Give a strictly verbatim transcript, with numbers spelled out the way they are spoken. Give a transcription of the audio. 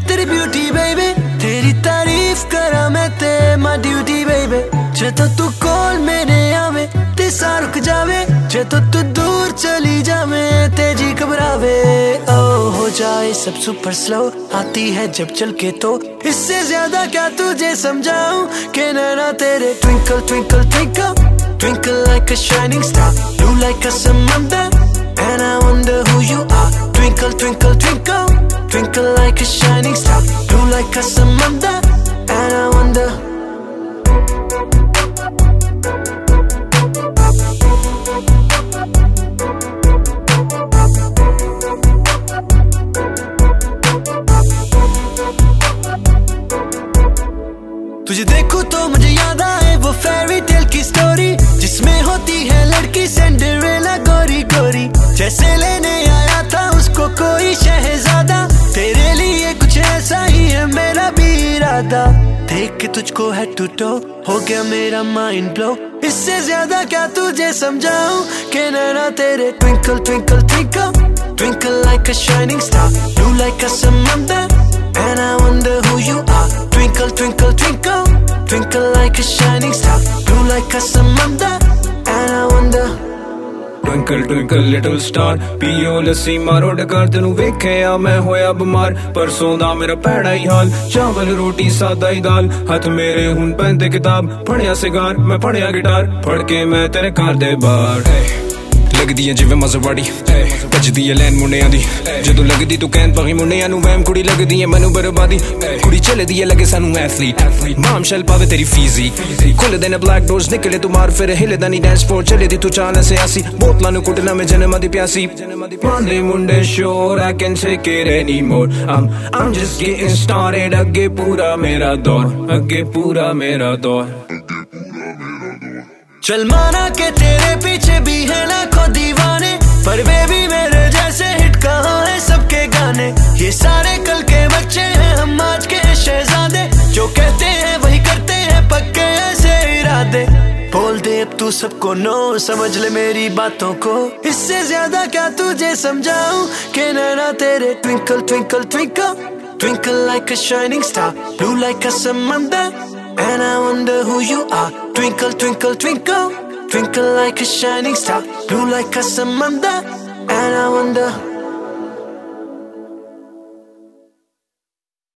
तेरी beauty baby, तेरी तारीफ करा मैं ते मां ड्यूटी बेबी। जे तो तू कोल मेरे आवे ते सा रुक जावे, जे तो तू दूर चली जावे तेजी घबरावे। ओ हो जाए सब सुपर स्लो, आती है जब चल के तो इससे ज्यादा क्या तुझे समझाऊं कि नैना तेरे twinkle twinkle twinkle twinkle like a shining star, blue like a samanda, and I wonder who you are. Twinkle twinkle twinkle, twinkle like a shining star, blue like a samanda, and I wonder. तुझे देखूं तो मुझे याद आए वो fairy tale की story, जिसमें होती है लड़की सिंड्रेला गोरी गोरी। जैसे लेने आया था उसको कोई शहजादा, तेरे लिए कुछ ऐसा ही है मेरा भी इरादा। देख के तुझको हेड टू टो हो गया मेरा माइंड ब्लो, इससे ज्यादा क्या तुझे समझाऊं कि नैना तेरे twinkle twinkle twinkle, twinkle like a shining star, blue like a समंदर, and I wonder who you are. Twinkle twinkle twinkle, twinkle like a shining star, blue like a samanda, and I wonder. Twinkle twinkle little star, पीओ लस्सी मारो डकार, तेनू वेखिया मैं होया बीमार, परसों दा मेरा भैड़ा ही हाल, चावल रोटी सादा ही दाल, हथ मेरे हुन पैंदे किताब, फड़िया सिगार मैं फड़िया गिटार, फड़ के मैं तेरे घर दे बाहर। लगदी है जिवें मजरवाड़ी, भजदी है लैन मुंडियां दी, जदों लगदी तू कहन पगी मुंडियां नू वैम, कुड़ी लगदी है मैनू बर्बादी, कुड़ी चलदी है लगे सानू एथलीट, माम शैल पावे तेरी फीजी, खुलदे ने ब्लैक डोर्स निकले तू मार फिर हिलदा नी डांस फ्लोर, चले दी तू चाल ऐसे आसी, बोतलां नू कुटना में जन्म दी प्यासी, मांदे मुंडे शोर I can't take it anymore, I'm I'm just getting started, अगे पूरा मेरा दौर, अगे पूरा मेरा दौर। चल माना के तेरे पीछे भी है लाखों दीवाने, पर बेबी मेरे जैसे हिट कहाँ है सबके गाने। ये सारे कल के बच्चे हैं हम आज के शहजादे, जो कहते हैं वही करते हैं पक्के ऐसे इरादे। बोल दे अब तू सबको नो, समझ ले मेरी बातों को, इससे ज्यादा क्या तुझे समझाऊं कि नैना तेरे twinkle twinkle twinkle, twinkle like a shining star, blue like a समंदर, and I wonder who you are. Twinkle twinkle twinkle, twinkle like a shining star, blue like a samanda, and I wonder.